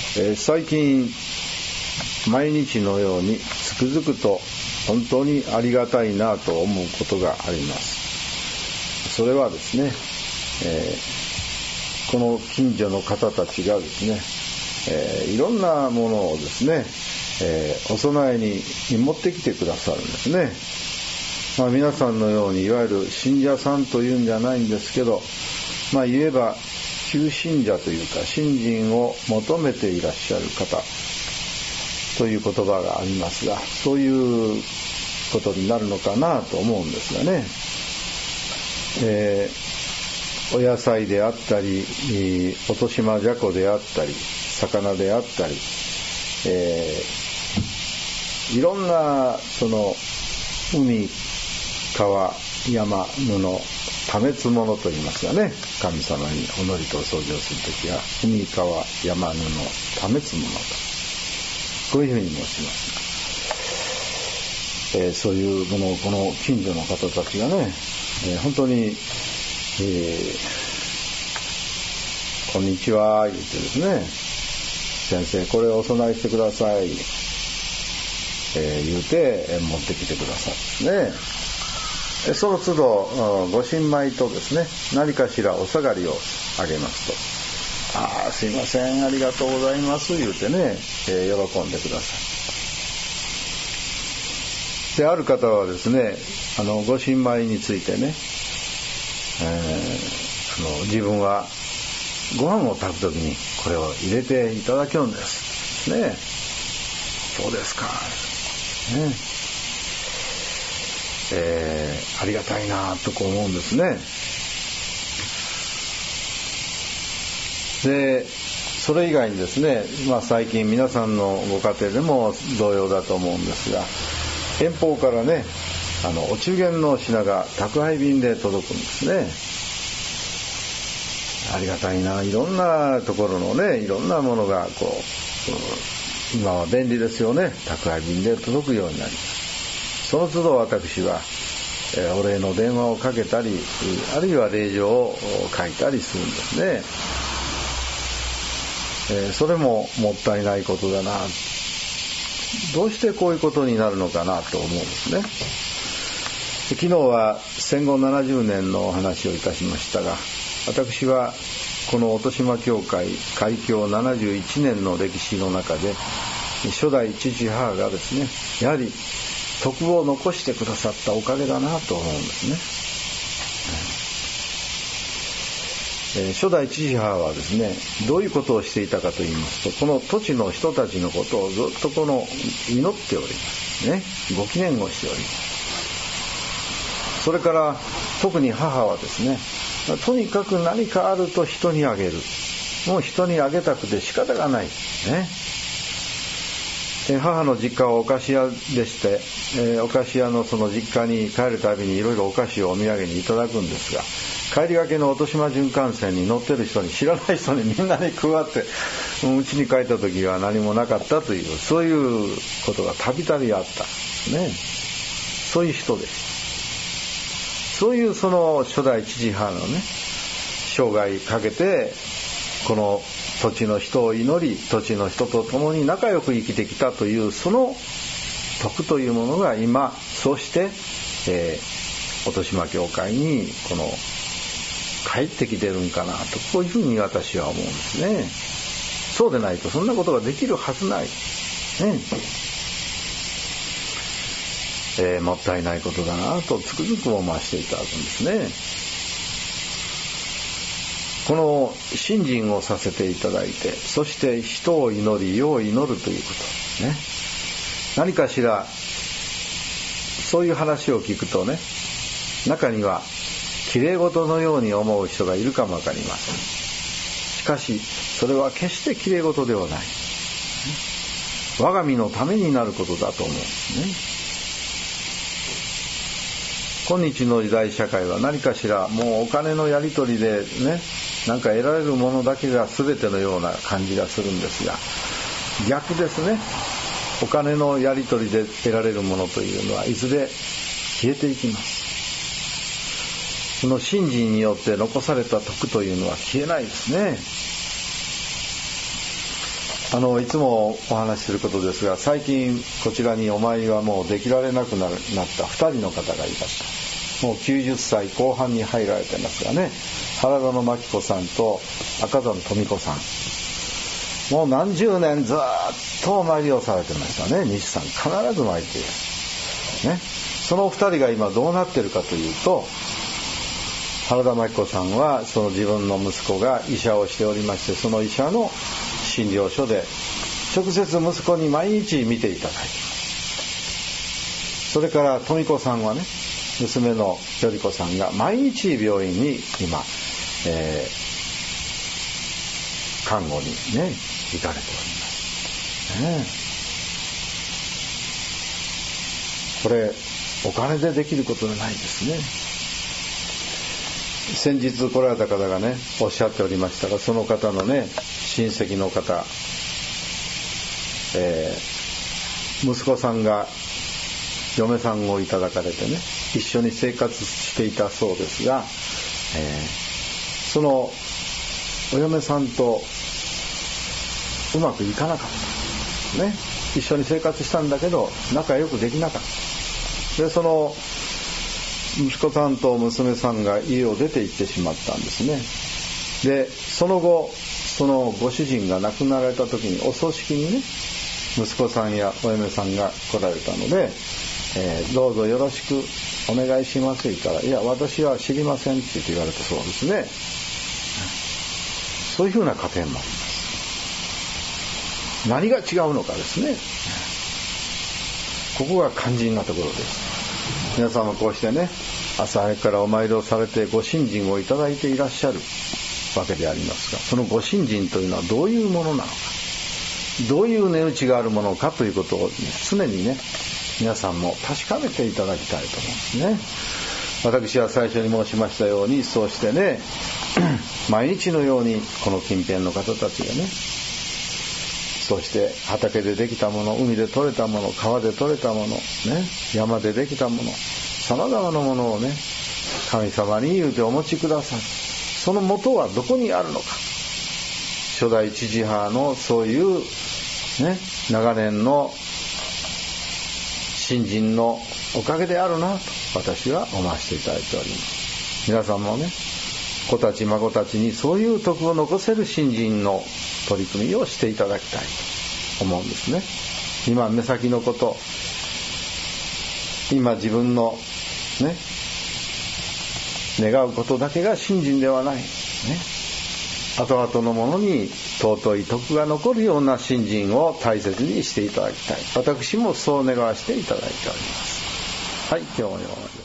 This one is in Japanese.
最近毎日のようにつくづくと本当にありがたいなと思うことがあります。それはですね、この近所の方たちがですね、いろんなものをですね、お供えに持ってきてくださるんですね。皆さんのようにいわゆる信者さんというんじゃないんですけど、言えば旧信者というか信心を求めていらっしゃる方という言葉がありますが、そういうことになるのかなと思うんですがね、お野菜であったり、落としまじゃこであったり、魚であったり、いろんなその海、川、山、布、多滅物と言いますがね、神様にお祈りと掃除をするときは海、川、山、布、多滅物とこういうふうに申しますが、そういうものをこの近所の方たちがね、本当に、こんにちは言ってですね、先生これをお供えしてください、言うて持ってきてくださるんですね。その都度ご新米とですね、何かしらお下がりをあげますと、すいませんありがとうございます言うてね、喜んでください。である方はですね、ご新米についてね、自分はご飯を炊くときにこれを入れていただけるんですね。そうですか、ね、ありがたいなとこう思うんですね。でそれ以外にですね、最近皆さんのご家庭でも同様だと思うんですが、遠方からね、お中元の品が宅配便で届くんですね。ありがたいな、いろんなところのね、いろんなものが今は便利ですよね。宅配便で届くようになります。その都度私はお礼の電話をかけたり、あるいは礼状を書いたりするんですね。それももったいないことだな、どうしてこういうことになるのかなと思うんですね。昨日は戦後70年のお話をいたしましたが、私はこの音島教会開教71年の歴史の中で、初代父母がですね、やはり徳を残してくださったおかげだなと思うんですね。初代父母はですね、どういうことをしていたかと言いますと、この土地の人たちのことをずっと祈っておりますね。ご祈念をしております。それから特に母はですね、とにかく何かあると人にあげる、もう人にあげたくて仕方がないね。母の実家はお菓子屋でして、お菓子屋のその実家に帰るたびにいろいろお菓子をお土産にいただくんですが、帰りがけの音島循環線に乗ってる人に、知らない人にみんなに配って、うちに帰った時は何もなかったという、そういうことがたびたびあったね。そういう人です。そういうその初代父母のね、生涯かけてこの土地の人を祈り、土地の人と共に仲良く生きてきたという、その徳というものが今そうして、音島教会に帰ってきてるんかなと、こういうふうに私は思うんですね。そうでないとそんなことができるはずない、もったいないことだなとつくづく思わせていただくんですね。この信心をさせていただいて、そして人を祈り、世を祈るということね。何かしらそういう話を聞くとね、中には綺麗事のように思う人がいるかもわかりません。しかしそれは決して綺麗事ではない、我が身のためになることだと思うんですね。今日の時代社会は何かしらもうお金のやり取りでね、なんか得られるものだけが全てのような感じがするんですが、逆ですね。お金のやり取りで得られるものというのはいずれ消えていきます。その信心によって残された徳というのは消えないですね。 いつもお話しすることですが、最近こちらにお参りはもうできられなくなった2人の方がいました。もう90歳後半に入られてますがね、原田の真紀子さんと赤座の富子さん、もう何十年ずっとお参りをされてましたね。西さん必ず参っている、ね、その2人が今どうなっているかというと、原田真紀子さんはその自分の息子が医者をしておりまして、その医者の診療所で直接息子に毎日見ていただいています。それから富子さんはね、娘のより子さんが毎日病院に今、看護にね行かれております、ね、これお金でできることじゃないですね。先日来られた方がねおっしゃっておりましたが、その方のね親戚の方、息子さんが嫁さんをいただかれてね、一緒に生活していたそうですが、そのお嫁さんとうまくいかなかったね。一緒に生活したんだけど仲良くできなかった。でその息子さんと娘さんが家を出て行ってしまったんですね。でその後そのご主人が亡くなられた時にお葬式にね息子さんやお嫁さんが来られたので、どうぞよろしくお願いしますと言ったら、いや私は知りませんって言われたそうですね。そういうふうな家庭もあります。何が違うのかですね。ここが肝心なところです。皆さんもこうしてね朝早くからお参りをされてご信心をいただいていらっしゃるわけでありますが、そのご信心というのはどういうものなのか、どういう値打ちがあるものかということを、常にね皆さんも確かめていただきたいと思うんですね。私は最初に申しましたように、そうしてね毎日のようにこの近辺の方たちがね、そして畑でできたもの、海で採れたもの、川で採れたもの、ね、山でできたもの、様々なものをね神様に言うてお持ちください。その元はどこにあるのか。初代知事派のそういうね長年の信心のおかげであるなと私は思わせていただいております。皆さんもね子たち孫たちにそういう徳を残せる信心の取り組みをしていただきたいと思うんですね。今目先のこと、今自分のね願うことだけが信心ではない、ね、後々のものに尊い徳が残るような信心を大切にしていただきたい。私もそう願わせていただいております。はい、今日もよう